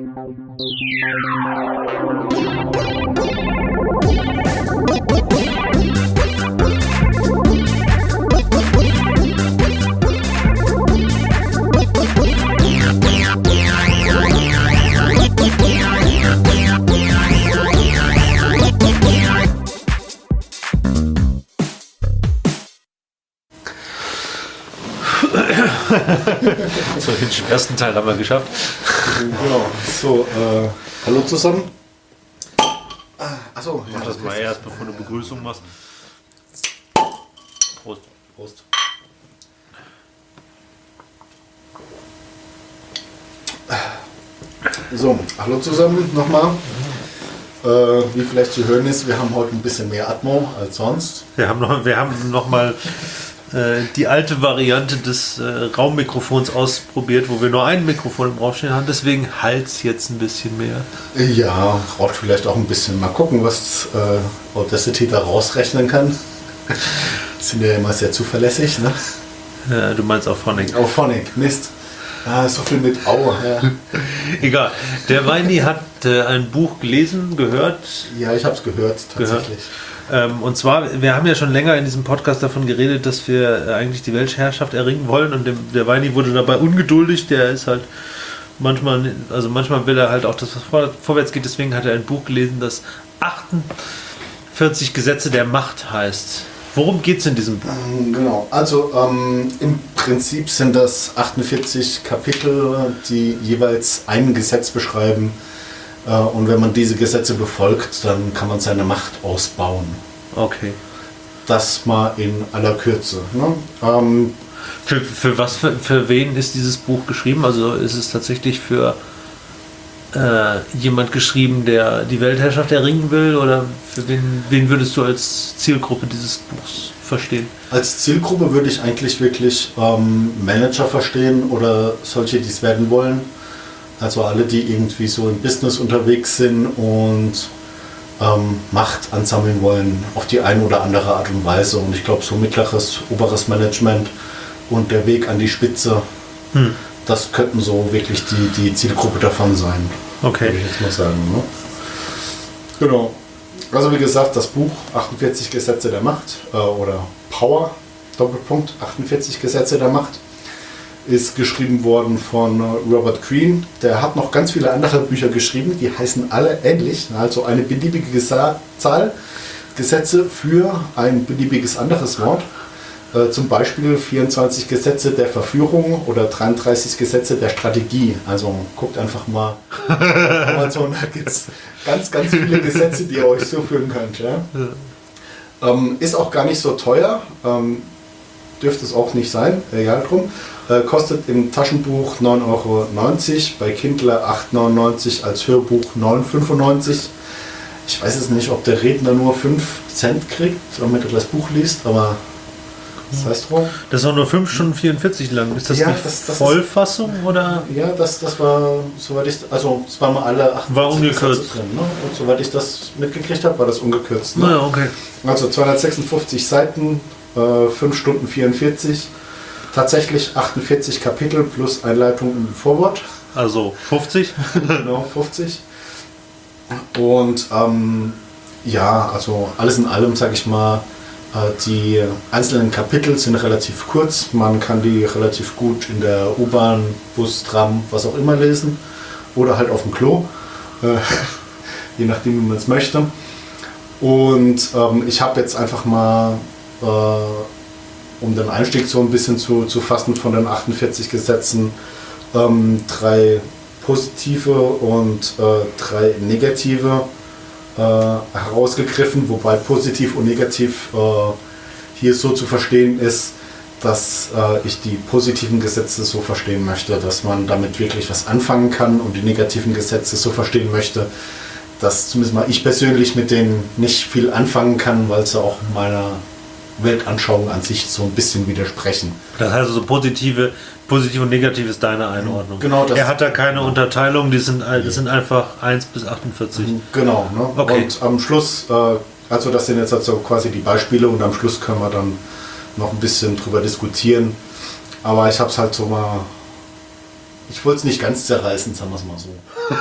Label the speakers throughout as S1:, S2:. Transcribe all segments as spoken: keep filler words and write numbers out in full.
S1: So, den schwersten Teil haben wir geschafft.
S2: Genau. So, äh, hallo zusammen. Ah, achso,
S1: Mach
S2: ja,
S1: das mal erst, bevor du Begrüßung machst. Prost.
S2: Prost. So, hallo zusammen nochmal. Äh, wie vielleicht zu hören ist, wir haben heute ein bisschen mehr Atmo als sonst.
S1: Wir haben noch, wir haben noch mal äh, die alte Variante des äh, Raummikrofons ausprobiert, wo wir nur ein Mikrofon im Raum stehen haben. Deswegen halt's jetzt ein bisschen mehr.
S2: Ja, braucht vielleicht auch ein bisschen. Mal gucken, was äh, Audacity da rausrechnen kann. Sind ja immer sehr zuverlässig, ne?
S1: Ja, du meinst auch Phonic.
S2: Auch Phonic, Mist. Ah, so viel mit Au. Ja,
S1: Egal. Der Weini hat äh, ein Buch gelesen, gehört.
S2: ja ich habe es gehört, tatsächlich.
S1: Gehört. Ähm, und zwar, wir haben ja schon länger in diesem Podcast davon geredet, dass wir äh, eigentlich die Weltherrschaft erringen wollen. Und dem, der Weini wurde dabei ungeduldig. Der ist halt manchmal, also manchmal will er halt auch, dass was vor, vorwärts geht. Deswegen hat er ein Buch gelesen, das achtundvierzig Gesetze der Macht heißt. Worum geht es in diesem Buch?
S2: Genau, also ähm, im Prinzip sind das achtundvierzig Kapitel, die jeweils ein Gesetz beschreiben. Äh, und wenn man diese Gesetze befolgt, dann kann man seine Macht ausbauen.
S1: Okay.
S2: Das mal in aller Kürze. Ne? Ähm,
S1: Für, für was, für, für wen ist dieses Buch geschrieben? Also ist es tatsächlich für äh, jemand geschrieben, der die Weltherrschaft erringen will? Oder für wen, wen würdest du als Zielgruppe dieses Buchs verstehen?
S2: Als Zielgruppe würde ich eigentlich wirklich ähm, Manager verstehen oder solche, die es werden wollen. Also alle, die irgendwie so im Business unterwegs sind und ähm, Macht ansammeln wollen auf die eine oder andere Art und Weise. Und ich glaube, so mittleres, oberes Management und der Weg an die Spitze, hm. das könnten so wirklich die, die Zielgruppe davon sein.
S1: Okay.
S2: Würde ich jetzt mal sagen. Ne? Genau. Also wie gesagt, das Buch achtundvierzig Gesetze der Macht äh, oder Power, Doppelpunkt, achtundvierzig Gesetze der Macht, ist geschrieben worden von Robert Greene. Der hat noch ganz viele andere Bücher geschrieben, die heißen alle ähnlich, also eine beliebige Zahl Gesetze für ein beliebiges anderes Wort. Äh, zum Beispiel vierundzwanzig Gesetze der Verführung oder dreiunddreißig Gesetze der Strategie. Also guckt einfach mal Amazon, da gibt es ganz, ganz viele Gesetze, die ihr euch so führen könnt. Ja? Ja. Ähm, ist auch gar nicht so teuer, ähm, dürfte es auch nicht sein, egal drum. Äh, kostet im Taschenbuch neun Euro neunzig, bei Kindle acht Euro neunundneunzig, als Hörbuch neun Euro fünfundneunzig. Ich weiß es nicht, ob der Redner nur fünf Cent kriegt, damit er das Buch liest, aber das heißt drum.
S1: Das ist auch nur fünf Stunden vierundvierzig lang. Ist das
S2: ja,
S1: die
S2: das, das
S1: Vollfassung?
S2: Ist,
S1: oder?
S2: Ja, das, das war, soweit ich, also es waren mal alle achtundvierzig Gesetze drin. Ne? Und soweit ich das mitgekriegt habe, war das ungekürzt. Ne?
S1: Naja, okay.
S2: Also zweihundertsechsundfünfzig Seiten, äh, fünf Stunden vierundvierzig. Tatsächlich achtundvierzig Kapitel plus Einleitung im Vorwort.
S1: Also fünfzig?
S2: Genau, fünfzig. Und ähm, ja, also alles in allem, sage ich mal, äh, die einzelnen Kapitel sind relativ kurz. Man kann die relativ gut in der U-Bahn, Bus, Tram, was auch immer lesen. Oder halt auf dem Klo. Äh, je nachdem, wie man es möchte. Und ähm, ich habe jetzt einfach mal... Äh, um den Einstieg so ein bisschen zu, zu fassen von den achtundvierzig Gesetzen, ähm, drei positive und äh, drei negative äh, herausgegriffen, wobei positiv und negativ äh, hier so zu verstehen ist, dass äh, ich die positiven Gesetze so verstehen möchte, dass man damit wirklich was anfangen kann und die negativen Gesetze so verstehen möchte, dass zumindest mal ich persönlich mit denen nicht viel anfangen kann, weil sie auch meiner Weltanschauung an sich so ein bisschen widersprechen.
S1: Das heißt also positive, positiv und negativ ist deine Einordnung.
S2: Genau, das
S1: er hat da keine Unterteilung, die sind, das sind einfach eins bis achtundvierzig.
S2: Genau, ne?
S1: Okay.
S2: Und am Schluss, äh, also das sind jetzt also quasi die Beispiele und am Schluss können wir dann noch ein bisschen drüber diskutieren. Aber ich habe es halt so mal ich wollte es nicht ganz zerreißen, sagen wir es mal so.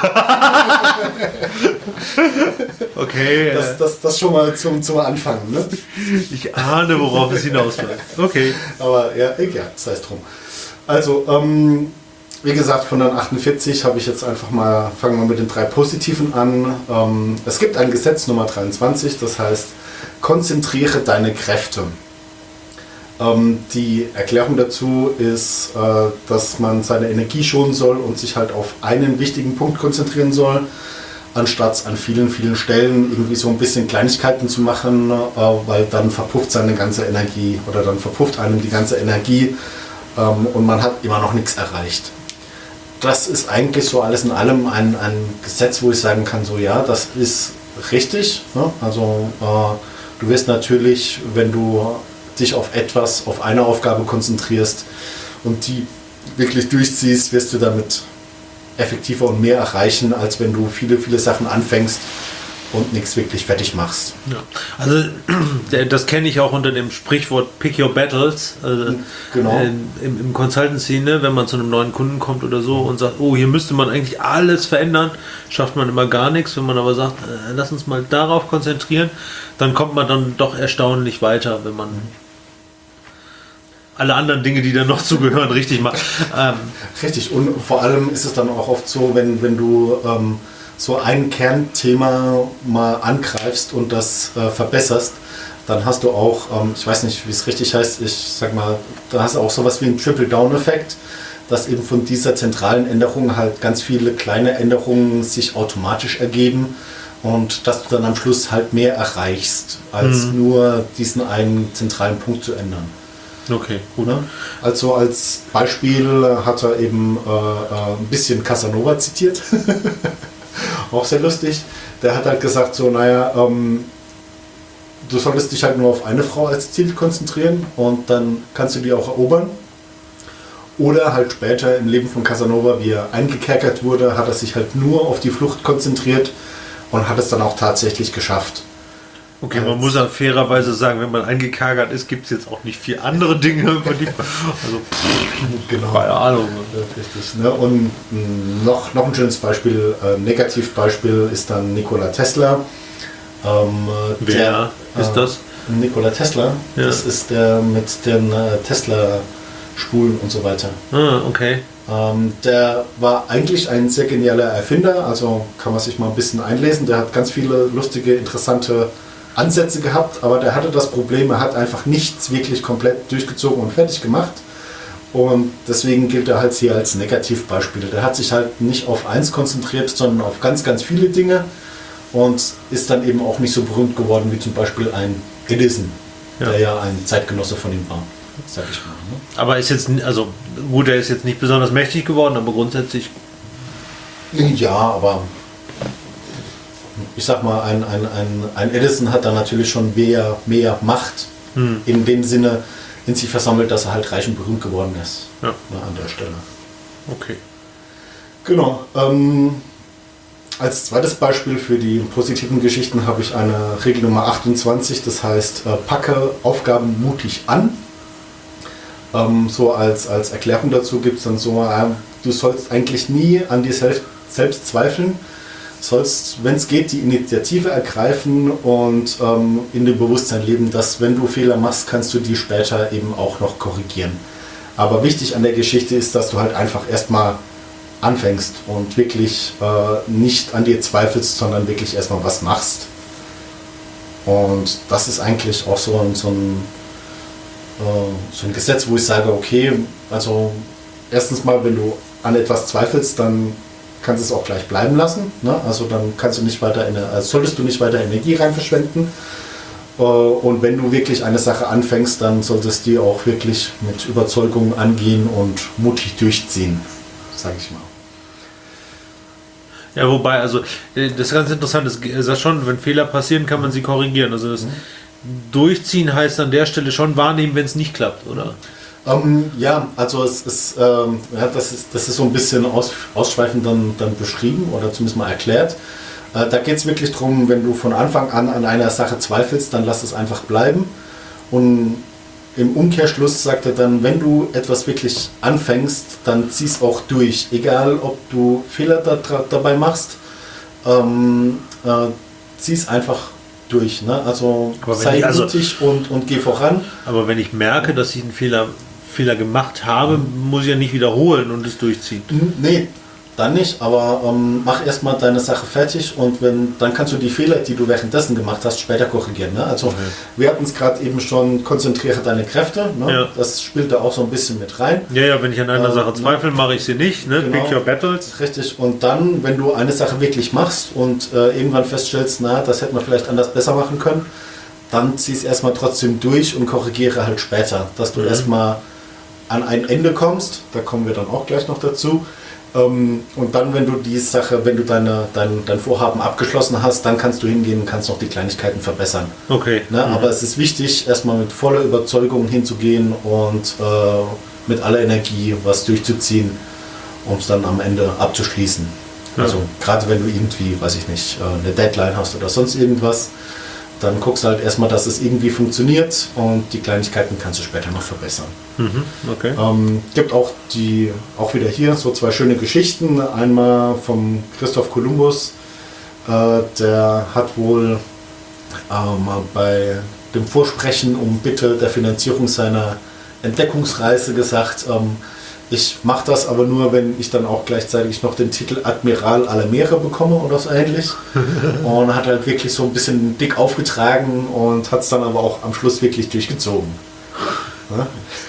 S1: Okay.
S2: Das, das, das schon mal zum, zum Anfang. Ne?
S1: Ich ahne, worauf es hinausläuft. Okay.
S2: Aber ja, egal, sei es drum. Also, ähm, wie gesagt, von den achtundvierzig habe ich jetzt einfach mal, fangen wir mit den drei Positiven an. Ähm, es gibt ein Gesetz Nummer dreiundzwanzig, das heißt, konzentriere deine Kräfte. Ähm, die Erklärung dazu ist, äh, dass man seine Energie schonen soll und sich halt auf einen wichtigen Punkt konzentrieren soll, anstatt an vielen, vielen Stellen irgendwie so ein bisschen Kleinigkeiten zu machen, äh, weil dann verpufft seine ganze Energie oder dann verpufft einem die ganze Energie ähm, und man hat immer noch nichts erreicht. Das ist eigentlich so alles in allem ein, ein Gesetz, wo ich sagen kann, so ja, das ist richtig. Ne? Also äh, du wirst natürlich, wenn du dich auf etwas, auf eine Aufgabe konzentrierst und die wirklich durchziehst, wirst du damit effektiver und mehr erreichen, als wenn du viele, viele Sachen anfängst und nichts wirklich fertig machst.
S1: Ja. Also das kenne ich auch unter dem Sprichwort Pick Your Battles. Also,
S2: genau.
S1: äh, im, im Consultant-Szene, wenn man zu einem neuen Kunden kommt oder so und sagt, oh, hier müsste man eigentlich alles verändern, schafft man immer gar nichts. Wenn man aber sagt, äh, lass uns mal darauf konzentrieren, dann kommt man dann doch erstaunlich weiter, wenn man alle anderen Dinge, die da noch zugehören, richtig macht. Ähm,
S2: richtig, und vor allem ist es dann auch oft so, wenn, wenn du ähm, so ein Kernthema mal angreifst und das äh, verbesserst, dann hast du auch, ähm, ich weiß nicht, wie es richtig heißt, ich sag mal, da hast du auch sowas wie einen Triple-Down-Effekt, dass eben von dieser zentralen Änderung halt ganz viele kleine Änderungen sich automatisch ergeben und dass du dann am Schluss halt mehr erreichst, als mhm. nur diesen einen zentralen Punkt zu ändern.
S1: Okay, gut.
S2: Also als Beispiel hat er eben äh, ein bisschen Casanova zitiert. Auch sehr lustig. Der hat halt gesagt, so, naja, ähm, du solltest dich halt nur auf eine Frau als Ziel konzentrieren und dann kannst du die auch erobern. Oder halt später im Leben von Casanova, wie er eingekerkert wurde, hat er sich halt nur auf die Flucht konzentriert und hat es dann auch tatsächlich geschafft.
S1: Okay, man muss ja fairerweise sagen, wenn man eingekerkert ist, gibt es jetzt auch nicht viele andere Dinge. Über die, also, pff, genau. Keine Ahnung.
S2: Richtig, ne? Und noch, noch ein schönes Beispiel, äh, Negativbeispiel ist dann Nikola Tesla. Ähm,
S1: Wer der, ist das?
S2: Äh, Nikola Tesla, ja. Das ist der mit den äh, Tesla-Spulen und so weiter.
S1: Ah, okay.
S2: Ähm, der war eigentlich ein sehr genialer Erfinder, also kann man sich mal ein bisschen einlesen. Der hat ganz viele lustige, interessante Ansätze gehabt, aber der hatte das Problem, er hat einfach nichts wirklich komplett durchgezogen und fertig gemacht. Und deswegen gilt er halt hier als Negativbeispiel. Der hat sich halt nicht auf eins konzentriert, sondern auf ganz, ganz viele Dinge und ist dann eben auch nicht so berühmt geworden wie zum Beispiel ein Edison, ja. der ja ein Zeitgenosse von ihm war, sag ich mal. Ne?
S1: Aber ist jetzt, also gut, er ist jetzt nicht besonders mächtig geworden, aber grundsätzlich.
S2: Ja, aber ich sag mal, ein, ein, ein, ein Edison hat da natürlich schon mehr, mehr Macht hm. in dem Sinne in sich versammelt, dass er halt reich und berühmt geworden ist. Ja. Ne, an der Stelle.
S1: Okay.
S2: Genau. Ähm, als zweites Beispiel für die positiven Geschichten habe ich eine Regel Nummer achtundzwanzig, das heißt, äh, packe Aufgaben mutig an. Ähm, so als, als Erklärung dazu gibt es dann so, äh, du sollst eigentlich nie an dir selbst, selbst zweifeln, sollst, wenn es geht, die Initiative ergreifen und ähm, in dem Bewusstsein leben, dass wenn du Fehler machst, kannst du die später eben auch noch korrigieren. Aber wichtig an der Geschichte ist, dass du halt einfach erstmal anfängst und wirklich äh, nicht an dir zweifelst, sondern wirklich erstmal was machst. Und das ist eigentlich auch so ein, so ein, äh, so ein Gesetz, wo ich sage, okay, also erstens mal, wenn du an etwas zweifelst, dann kannst es auch gleich bleiben lassen. Ne? Also dann kannst du nicht weiter, also solltest du nicht weiter Energie rein verschwenden. Und wenn du wirklich eine Sache anfängst, dann solltest du die auch wirklich mit Überzeugung angehen und mutig durchziehen, sage ich mal.
S1: Ja, wobei, also das ist ganz interessant, das ist schon, wenn Fehler passieren, kann man sie korrigieren. Also das mhm. Durchziehen heißt an der Stelle schon wahrnehmen, wenn es nicht klappt, oder?
S2: Ähm, ja, also es ist, ähm, ja, das ist, das ist so ein bisschen aus, ausschweifend dann, dann beschrieben oder zumindest mal erklärt. Äh, da geht es wirklich darum, wenn du von Anfang an an einer Sache zweifelst, dann lass es einfach bleiben und im Umkehrschluss sagt er dann, wenn du etwas wirklich anfängst, dann zieh es auch durch. Egal, ob du Fehler da, dabei machst, ähm, äh, zieh es einfach durch. Ne? Also sei
S1: also,
S2: mutig und, und geh voran.
S1: Aber wenn ich merke, dass ich einen Fehler, Fehler gemacht habe, mhm. muss ich ja nicht wiederholen und es durchziehen.
S2: Nee, dann nicht, aber ähm, mach erstmal deine Sache fertig und wenn, dann kannst du die Fehler, die du währenddessen gemacht hast, später korrigieren. Ne? Also okay. wir hatten es gerade eben schon, konzentriere deine Kräfte, ne? Ja. Das spielt da auch so ein bisschen mit rein.
S1: Ja, ja, wenn ich an einer ähm, Sache zweifle, mache ich sie nicht, ne?
S2: Genau,
S1: Pick your battles.
S2: Richtig, und dann, wenn du eine Sache wirklich machst und äh, irgendwann feststellst, na, das hätte man vielleicht anders besser machen können, dann zieh es erstmal trotzdem durch und korrigiere halt später, dass du mhm. erstmal an ein Ende kommst, da kommen wir dann auch gleich noch dazu. Um, und dann, wenn du die Sache, wenn du deine, dein, dein Vorhaben abgeschlossen hast, dann kannst du hingehen und kannst noch die Kleinigkeiten verbessern.
S1: Okay.
S2: Ne? Mhm. Aber es ist wichtig, erstmal mit voller Überzeugung hinzugehen und äh, mit aller Energie was durchzuziehen, um es dann am Ende abzuschließen. Ja. Also gerade wenn du irgendwie, weiß ich nicht, eine Deadline hast oder sonst irgendwas, dann guckst du halt erstmal, dass es irgendwie funktioniert und die Kleinigkeiten kannst du später noch verbessern.
S1: Mhm, okay.
S2: Ähm, gibt auch die, auch wieder hier so zwei schöne Geschichten. Einmal vom Christoph Kolumbus, äh, der hat wohl ähm, bei dem Vorsprechen um Bitte der Finanzierung seiner Entdeckungsreise gesagt, ähm, ich mache das aber nur, wenn ich dann auch gleichzeitig noch den Titel Admiral aller Meere bekomme oder so ähnlich. Und hat halt wirklich so ein bisschen dick aufgetragen und hat es dann aber auch am Schluss wirklich durchgezogen. Ja?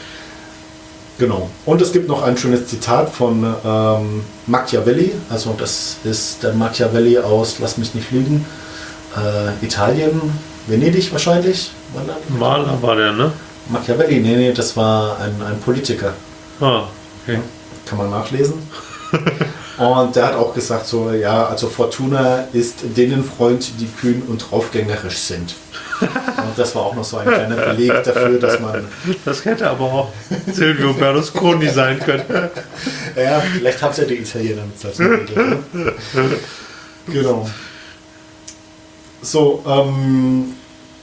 S2: Genau. Und es gibt noch ein schönes Zitat von ähm, Machiavelli. Also das ist der Machiavelli aus, lass mich nicht lügen, äh, Italien, Venedig wahrscheinlich.
S1: Maler war der, ne?
S2: Machiavelli, nee, nee, das war ein, ein Politiker.
S1: Ah. Okay.
S2: Kann man nachlesen. Und der hat auch gesagt, so, ja, also Fortuna ist denen Freund, die kühn und draufgängerisch sind. Und das war auch noch so ein kleiner Beleg dafür, dass man...
S1: Das hätte aber auch Silvio Berlusconi sein können.
S2: Ja, vielleicht hat es ja die Italiener mit solchen Regeln. Ne? Genau. So, ähm...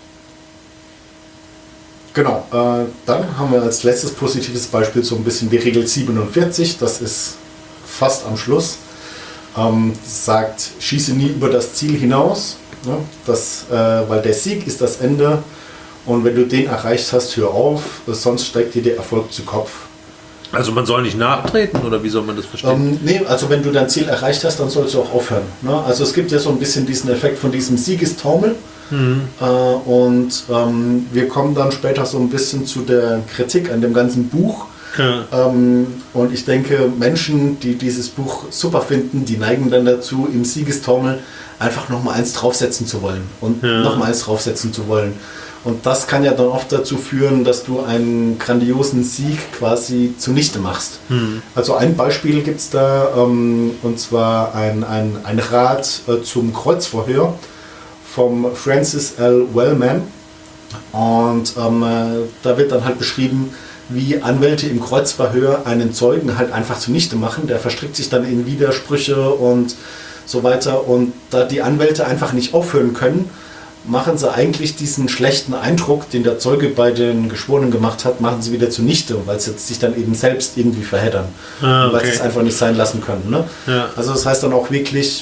S2: Genau, äh, dann haben wir als letztes positives Beispiel so ein bisschen die Regel siebenundvierzig, das ist fast am Schluss, ähm, sagt, schieße nie über das Ziel hinaus, ne? das, äh, weil der Sieg ist das Ende und wenn du den erreicht hast, hör auf, sonst steigt dir der Erfolg zu Kopf.
S1: Also man soll nicht nachtreten oder wie soll man das verstehen?
S2: Ähm, nee, also wenn du dein Ziel erreicht hast, dann sollst du auch aufhören. Ne? Also es gibt ja so ein bisschen diesen Effekt von diesem Siegestaumel. Mhm. Äh, und ähm, wir kommen dann später so ein bisschen zu der Kritik an dem ganzen Buch. Ja. Ähm, und ich denke, Menschen, die dieses Buch super finden, die neigen dann dazu, im Siegestaumel einfach nochmal eins draufsetzen zu wollen und ja. nochmal eins draufsetzen zu wollen. Und das kann ja dann oft dazu führen, dass du einen grandiosen Sieg quasi zunichte machst. Mhm. Also ein Beispiel gibt es da, ähm, und zwar ein, ein, ein Rat äh, zum Kreuzverhör vom Francis L. Wellman. Und ähm, äh, da wird dann halt beschrieben, wie Anwälte im Kreuzverhör einen Zeugen halt einfach zunichte machen. Der verstrickt sich dann in Widersprüche und so weiter. Und da die Anwälte einfach nicht aufhören können, machen sie eigentlich diesen schlechten Eindruck, den der Zeuge bei den Geschworenen gemacht hat, machen sie wieder zunichte, weil sie sich dann eben selbst irgendwie verheddern. Ah, okay. Weil sie es einfach nicht sein lassen können. Ne? Ja. Also das heißt dann auch wirklich,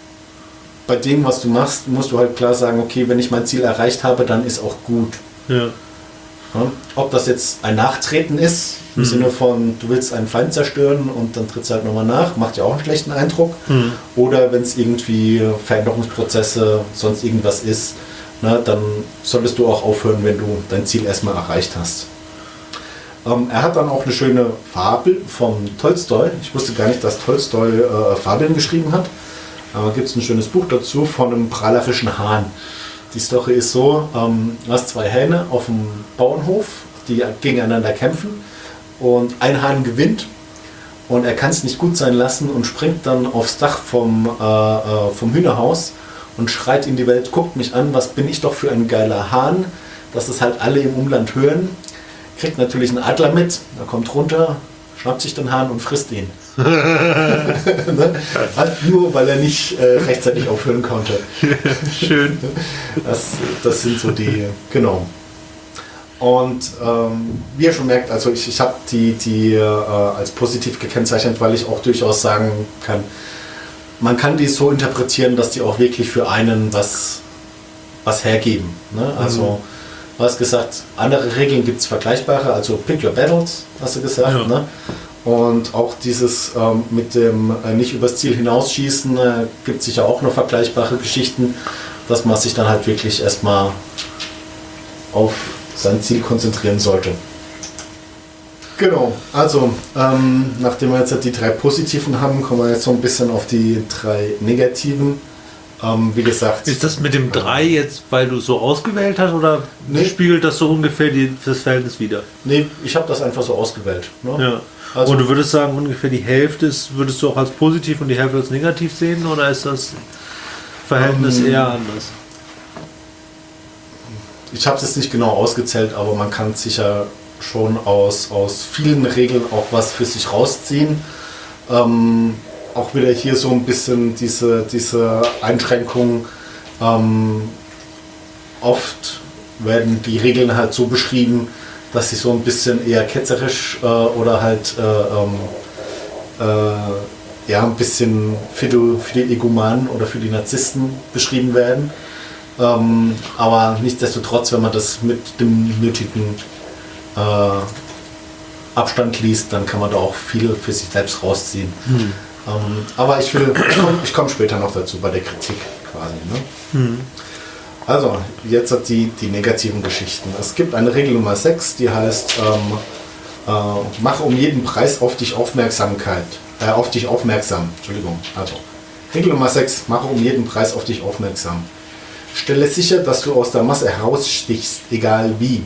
S2: bei dem, was du machst, musst du halt klar sagen, okay, wenn ich mein Ziel erreicht habe, dann ist auch gut. Ja. Ja? Ob das jetzt ein Nachtreten ist, im mhm. Sinne von, du willst einen Feind zerstören und dann trittst du halt nochmal nach, macht ja auch einen schlechten Eindruck. Mhm. Oder wenn es irgendwie Veränderungsprozesse, sonst irgendwas ist, na, dann solltest du auch aufhören, wenn du dein Ziel erstmal erreicht hast. Ähm, er hat dann auch eine schöne Fabel vom Tolstoi. Ich wusste gar nicht, dass Tolstoi äh, Fabeln geschrieben hat. Aber gibt es ein schönes Buch dazu von einem prahlerischen Hahn. Die Story ist so, ähm, du hast zwei Hähne auf dem Bauernhof, die gegeneinander kämpfen und ein Hahn gewinnt und er kann es nicht gut sein lassen und springt dann aufs Dach vom, äh, vom Hühnerhaus und schreit in die Welt, guckt mich an, was bin ich doch für ein geiler Hahn, dass es halt alle im Umland hören. Kriegt natürlich einen Adler mit, er kommt runter, schnappt sich den Hahn und frisst ihn. Ne? Halt nur, weil er nicht äh, rechtzeitig aufhören konnte.
S1: Schön.
S2: Das, das sind so die, genau. Und ähm, wie ihr schon merkt, also ich, ich habe die, die äh, als positiv gekennzeichnet, weil ich auch durchaus sagen kann, man kann die so interpretieren, dass die auch wirklich für einen was, was hergeben. Ne? Also, mhm. du hast gesagt, andere Regeln gibt es vergleichbare, also pick your battles, hast du gesagt. Ja. Ne? Und auch dieses ähm, mit dem äh, nicht übers Ziel hinausschießen, äh, gibt sicher auch noch vergleichbare Geschichten, dass man sich dann halt wirklich erstmal auf sein Ziel konzentrieren sollte. Genau, also ähm, nachdem wir jetzt die drei positiven haben, kommen wir jetzt so ein bisschen auf die drei negativen. Ähm, wie gesagt.
S1: Ist das mit dem drei jetzt, weil du so ausgewählt hast, oder nee, spiegelt das so ungefähr die, das Verhältnis wieder?
S2: Nee, ich habe das einfach so ausgewählt. Ne?
S1: Ja. Also, und du würdest sagen, ungefähr die Hälfte ist, würdest du auch als positiv und die Hälfte als negativ sehen, oder ist das Verhältnis ähm, eher anders?
S2: Ich habe es jetzt nicht genau ausgezählt, aber man kann sicher schon aus, aus vielen Regeln auch was für sich rausziehen. Ähm, auch wieder hier so ein bisschen diese, diese Einschränkung. Ähm, oft werden die Regeln halt so beschrieben, dass sie so ein bisschen eher ketzerisch äh, oder halt äh, ähm, äh, ja, ein bisschen für die, für die Egomanen oder für die Narzissten beschrieben werden. Ähm, aber nichtsdestotrotz, wenn man das mit dem nötigen äh, Abstand liest, dann kann man da auch viel für sich selbst rausziehen. Hm. Ähm, aber ich will, ich komme komm später noch dazu bei der Kritik quasi. Ne? Hm. Also, jetzt hat die, die negativen Geschichten. Es gibt eine Regel Nummer sechs, die heißt, ähm, äh, mache um jeden Preis auf dich Aufmerksamkeit, äh, auf dich aufmerksam. Entschuldigung. Also, Regel Nummer sechs, mache um jeden Preis auf dich aufmerksam. Stelle sicher, dass du aus der Masse herausstichst, egal wie.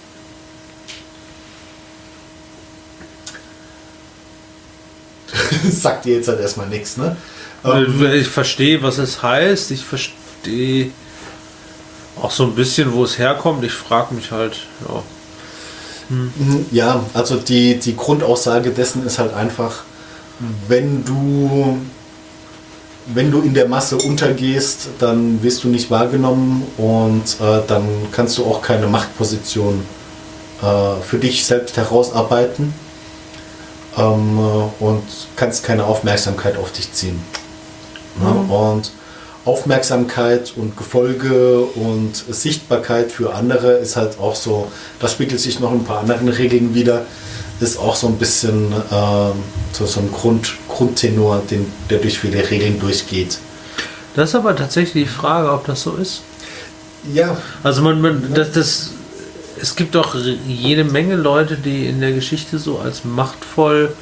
S2: Sagt dir jetzt halt erstmal nichts, ne?
S1: Ich verstehe, was es heißt. Ich verstehe auch so ein bisschen, wo es herkommt. Ich frage mich halt, ja.
S2: Hm. Ja, also die, die Grundaussage dessen ist halt einfach, wenn du wenn du in der Masse untergehst, dann wirst du nicht wahrgenommen und äh, dann kannst du auch keine Machtposition äh, für dich selbst herausarbeiten ähm, und kannst keine Aufmerksamkeit auf dich ziehen. Mhm. Ja, und Aufmerksamkeit und Gefolge und Sichtbarkeit für andere ist halt auch so, das spiegelt sich noch in ein paar anderen Regeln wieder, ist auch so ein bisschen äh, so, so ein Grund, Grundtenor, den, der durch viele Regeln durchgeht.
S1: Das ist aber tatsächlich die Frage, ob das so ist.
S2: Ja.
S1: Also man, man das, das, es gibt doch jede Menge Leute, die in der Geschichte so als machtvoll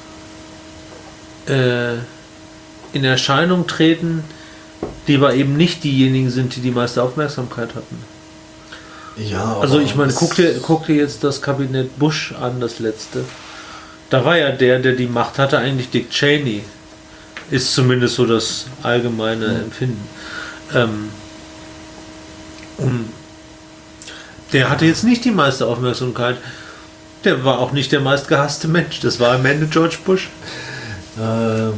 S1: äh, in Erscheinung treten, die aber eben nicht diejenigen sind, die die meiste Aufmerksamkeit hatten.
S2: Ja,
S1: also ich meine, guck dir, guck dir jetzt das Kabinett Bush an, das letzte. Da war ja der, der die Macht hatte, eigentlich Dick Cheney. Ist zumindest so das allgemeine mhm. Empfinden. Ähm, und der hatte jetzt nicht die meiste Aufmerksamkeit. Der war auch nicht der meistgehasste Mensch. Das war am Ende George Bush.
S2: Ähm,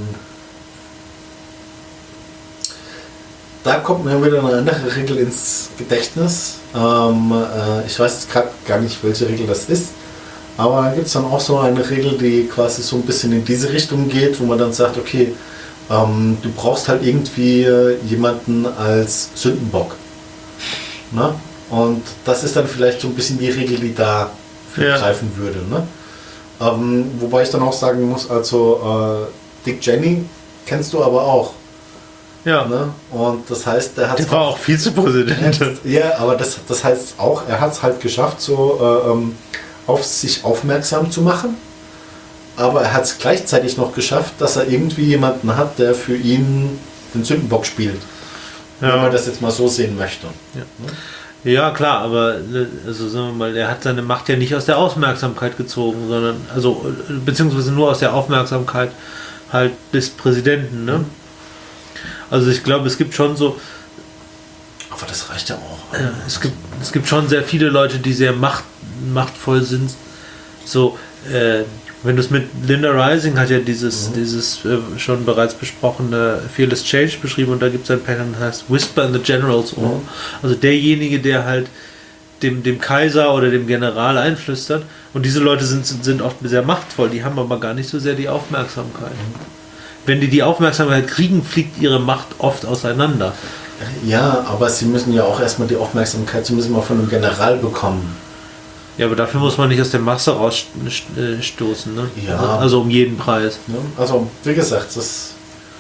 S2: da kommt mir wieder eine andere Regel ins Gedächtnis. Ähm, äh, ich weiß jetzt gerade gar nicht, welche Regel das ist. Aber da gibt es dann auch so eine Regel, die quasi so ein bisschen in diese Richtung geht, wo man dann sagt, okay, ähm, du brauchst halt irgendwie jemanden als Sündenbock. Ne? Und das ist dann vielleicht so ein bisschen die Regel, die da ja. greifen würde. Ne? Ähm, wobei ich dann auch sagen muss, also äh, Dick Cheney kennst du aber auch.
S1: Ja.
S2: Ne? Und das heißt, der hat.
S1: Der war auch Vizepräsident.
S2: Ja, aber das, das heißt auch, er hat es halt geschafft, so äh, ähm, auf sich aufmerksam zu machen. Aber er hat es gleichzeitig noch geschafft, dass er irgendwie jemanden hat, der für ihn den Sündenbock spielt. Ja. Wenn man das jetzt mal so sehen möchte.
S1: Ja. Ne? Ja, klar, aber also sagen wir mal, er hat seine Macht ja nicht aus der Aufmerksamkeit gezogen, sondern also beziehungsweise nur aus der Aufmerksamkeit halt des Präsidenten, ne? Mhm. Also ich glaube, es gibt schon so.
S2: Aber das reicht ja auch.
S1: Ja, es gibt es gibt schon sehr viele Leute, die sehr macht, machtvoll sind. So, äh, wenn du es mit Linda Rising hat ja dieses, mhm. dieses äh, schon bereits besprochene Fearless Change beschrieben und da gibt es ein Pattern, das heißt Whisper in the General's Ohr. Mhm. Also derjenige, der halt dem, dem Kaiser oder dem General einflüstert. Und diese Leute sind, sind, sind oft sehr machtvoll, die haben aber gar nicht so sehr die Aufmerksamkeit. Wenn die die Aufmerksamkeit kriegen, fliegt ihre Macht oft auseinander.
S2: Ja, aber sie müssen ja auch erstmal die Aufmerksamkeit, sie müssen mal von einem General bekommen.
S1: Ja, aber dafür muss man nicht aus der Masse rausstoßen, ne?
S2: Ja.
S1: Also um jeden Preis.
S2: Ja, also, wie gesagt, das,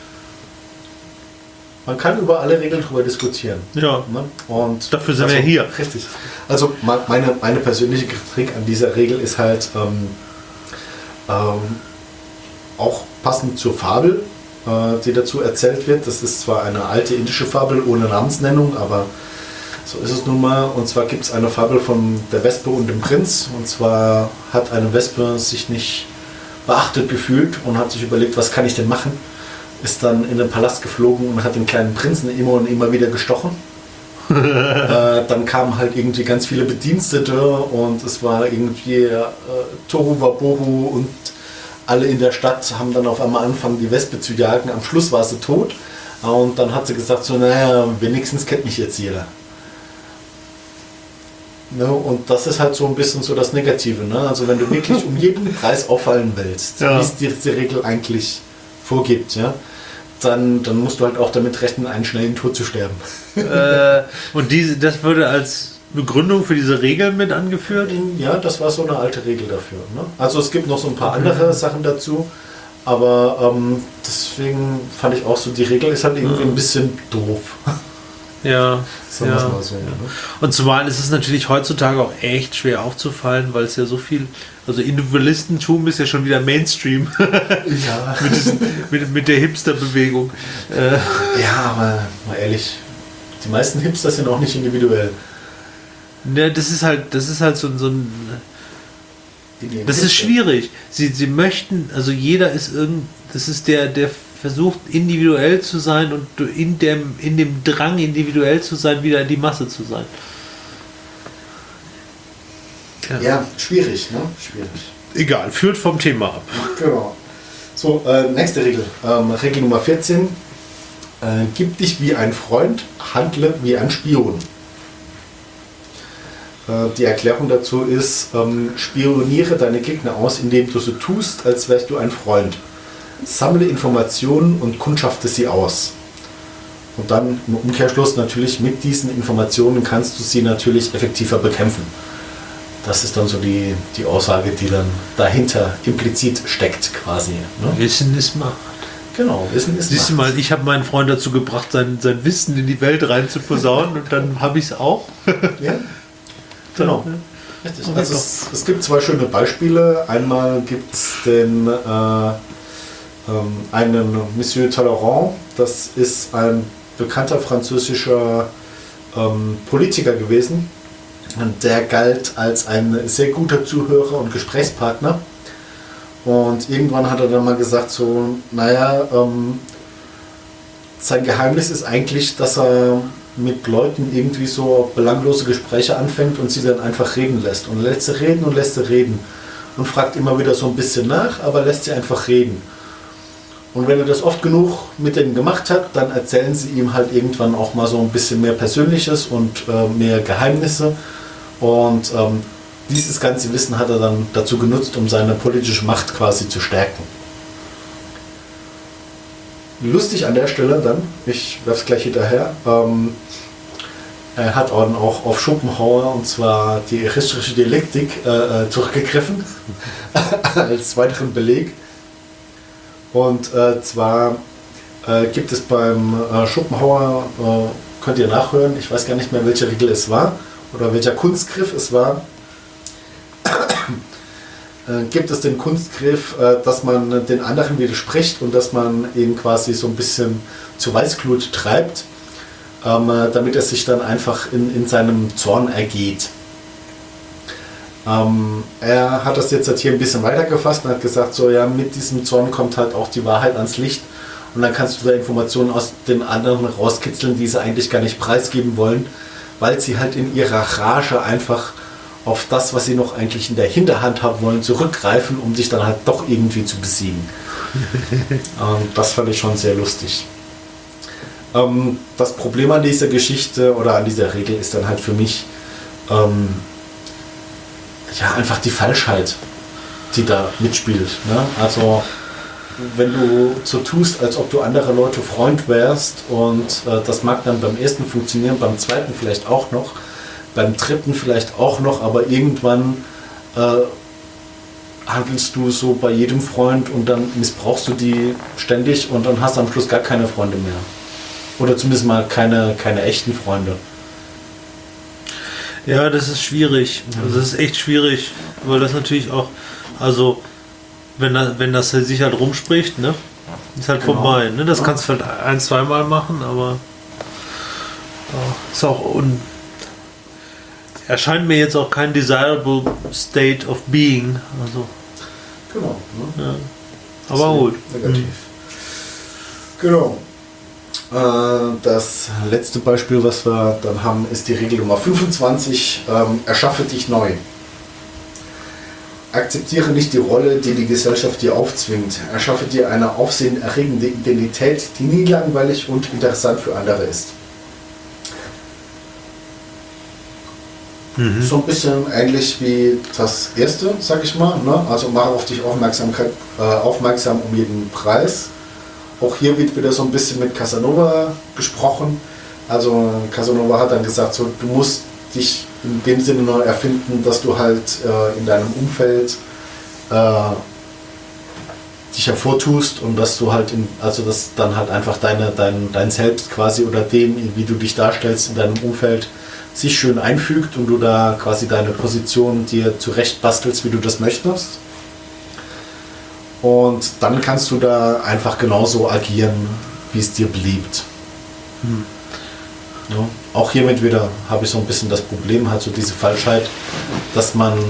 S2: man kann über alle Regeln drüber diskutieren.
S1: Ja.
S2: Ne? Und
S1: dafür sind
S2: also,
S1: wir hier.
S2: Richtig. Also meine, meine persönliche Kritik an dieser Regel ist halt ähm, ähm, auch passend zur Fabel, äh, die dazu erzählt wird. Das ist zwar eine alte indische Fabel ohne Namensnennung, aber so ist es nun mal. Und zwar gibt es eine Fabel von der Wespe und dem Prinz. Und zwar hat eine Wespe sich nicht beachtet gefühlt und hat sich überlegt, was kann ich denn machen? Ist dann in den Palast geflogen und hat den kleinen Prinzen immer und immer wieder gestochen. äh, dann kamen halt irgendwie ganz viele Bedienstete und es war irgendwie äh, Tohu Wabohu und alle in der Stadt haben dann auf einmal angefangen, die Wespe zu jagen. Am Schluss war sie tot und dann hat sie gesagt, so, naja, wenigstens kennt mich jetzt jeder. Ne, und das ist halt so ein bisschen so das Negative. Ne? Also wenn du wirklich um jeden Preis auffallen willst, ja. wie es diese Regel eigentlich vorgibt, ja, dann, dann musst du halt auch damit rechnen, einen schnellen Tod zu sterben.
S1: Äh, und diese, das würde als Begründung für diese Regel mit angeführt?
S2: Ja, das war so eine alte Regel dafür. Ne? Also es gibt noch so ein paar andere Sachen dazu, aber ähm, deswegen fand ich auch so, die Regel ist halt irgendwie ein bisschen doof.
S1: Ja,
S2: Sagen
S1: ja.
S2: wir's mal so,
S1: ja.
S2: Ne?
S1: Und zumal ist es natürlich heutzutage auch echt schwer aufzufallen, weil es ja so viel, also Individualistentum ist ja schon wieder Mainstream.
S2: Ja.
S1: mit, diesen, mit, mit der Hipster-Bewegung. Äh.
S2: Ja, aber mal ehrlich, die meisten Hipster sind auch nicht individuell.
S1: Ne, das ist halt, das ist halt so, so ein. Das ist schwierig. Sie, sie möchten, also jeder ist irgend, das ist der, der versucht individuell zu sein und in dem, in dem Drang individuell zu sein, wieder die Masse zu sein.
S2: Ja, ja schwierig, ne? Schwierig.
S1: Egal, führt vom Thema ab. Genau.
S2: So, äh, nächste Regel. Ähm, Regel Nummer vierzehn. Äh, gib dich wie ein Freund, handle wie ein Spion. Äh, die Erklärung dazu ist, ähm, spioniere deine Gegner aus, indem du so tust, als wärst du ein Freund. Sammle Informationen und kundschafte sie aus. Und dann im Umkehrschluss natürlich mit diesen Informationen kannst du sie natürlich effektiver bekämpfen. Das ist dann so die, die Aussage, die dann dahinter implizit steckt quasi. Ne?
S1: Wissen ist Macht.
S2: Genau, Wissen ist
S1: Siehst
S2: Macht.
S1: du mal, ich habe meinen Freund dazu gebracht, sein, sein Wissen in die Welt rein zu posaunen und dann habe ich es auch.
S2: Ja, genau. Richtig. Also es, es gibt zwei schöne Beispiele. Einmal gibt es den äh, ähm, einen Monsieur Talleyrand, das ist ein bekannter französischer ähm, Politiker gewesen. Und der galt als ein sehr guter Zuhörer und Gesprächspartner. Und irgendwann hat er dann mal gesagt, so, naja, ähm, sein Geheimnis ist eigentlich, dass er mit Leuten irgendwie so belanglose Gespräche anfängt und sie dann einfach reden lässt. Und lässt sie reden und lässt sie reden. Und fragt immer wieder so ein bisschen nach, aber lässt sie einfach reden. Und wenn er das oft genug mit denen gemacht hat, dann erzählen sie ihm halt irgendwann auch mal so ein bisschen mehr Persönliches und äh, mehr Geheimnisse. Und ähm, dieses ganze Wissen hat er dann dazu genutzt, um seine politische Macht quasi zu stärken. Lustig an der Stelle dann, ich werfe es gleich hinterher, ähm, er hat auch auf Schopenhauer, und zwar die rhetorische Dialektik, äh, zurückgegriffen, als weiteren Beleg. Und äh, zwar äh, gibt es beim äh, Schopenhauer, äh, könnt ihr nachhören, ich weiß gar nicht mehr, welche Regel es war, oder welcher Kunstgriff es war, äh, gibt es den Kunstgriff, äh, dass man den anderen widerspricht und dass man ihn quasi so ein bisschen zur Weißglut treibt, ähm, äh, damit er sich dann einfach in, in seinem Zorn ergeht. Ähm, er hat das jetzt halt hier ein bisschen weitergefasst und hat gesagt, so ja, mit diesem Zorn kommt halt auch die Wahrheit ans Licht und dann kannst du da Informationen aus den anderen rauskitzeln, die sie eigentlich gar nicht preisgeben wollen, weil sie halt in ihrer Rage einfach auf das, was sie noch eigentlich in der Hinterhand haben wollen, zurückgreifen, um sich dann halt doch irgendwie zu besiegen. ähm, das fand ich schon sehr lustig. Ähm, das Problem an dieser Geschichte oder an dieser Regel ist dann halt für mich, ähm, ja, einfach die Falschheit, die da mitspielt. Ne? Also wenn du so tust, als ob du andere Leute Freund wärst und äh, das mag dann beim ersten funktionieren, beim zweiten vielleicht auch noch, beim dritten vielleicht auch noch, aber irgendwann äh, handelst du so bei jedem Freund und dann missbrauchst du die ständig und dann hast du am Schluss gar keine Freunde mehr. Oder zumindest mal keine, keine echten Freunde.
S1: Ja, das ist schwierig. Also das ist echt schwierig, weil das natürlich auch, also wenn das, wenn das sich halt rumspricht, ne, ist halt genau. vorbei. Ne? Das ja. kannst du halt ein, zweimal machen, aber ja, ist auch un erscheint mir jetzt auch kein desirable state of being. Also
S2: genau. Ne?
S1: Ja. Aber gut.
S2: Negativ. Mhm. Genau. Das letzte Beispiel, was wir dann haben, ist die Regel Nummer fünfundzwanzig. Ähm, erschaffe dich neu. Akzeptiere nicht die Rolle, die die Gesellschaft dir aufzwingt. Erschaffe dir eine aufsehenerregende Identität, die nie langweilig und interessant für andere ist. Mhm. So ein bisschen ähnlich wie das erste, sag ich mal. Ne? Also mache auf dich Aufmerksamkeit, äh, aufmerksam um jeden Preis. Auch hier wird wieder so ein bisschen mit Casanova gesprochen. Also Casanova hat dann gesagt, so, du musst dich in dem Sinne neu erfinden, dass du halt äh, in deinem Umfeld äh, dich hervortust und dass du halt, in, also dass dann halt einfach deine, dein, dein Selbst quasi oder dem, wie du dich darstellst in deinem Umfeld, sich schön einfügt und du da quasi deine Position dir zurecht bastelst, wie du das möchtest. Und dann kannst du da einfach genauso agieren, wie es dir beliebt. Hm. Ja, auch hiermit wieder habe ich so ein bisschen das Problem, halt so diese Falschheit, dass man,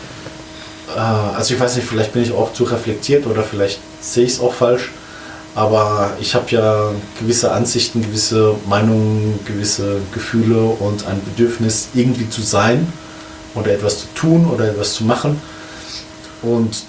S2: äh, also ich weiß nicht, vielleicht bin ich auch zu reflektiert oder vielleicht sehe ich es auch falsch, aber ich habe ja gewisse Ansichten, gewisse Meinungen, gewisse Gefühle und ein Bedürfnis, irgendwie zu sein oder etwas zu tun oder etwas zu machen. Und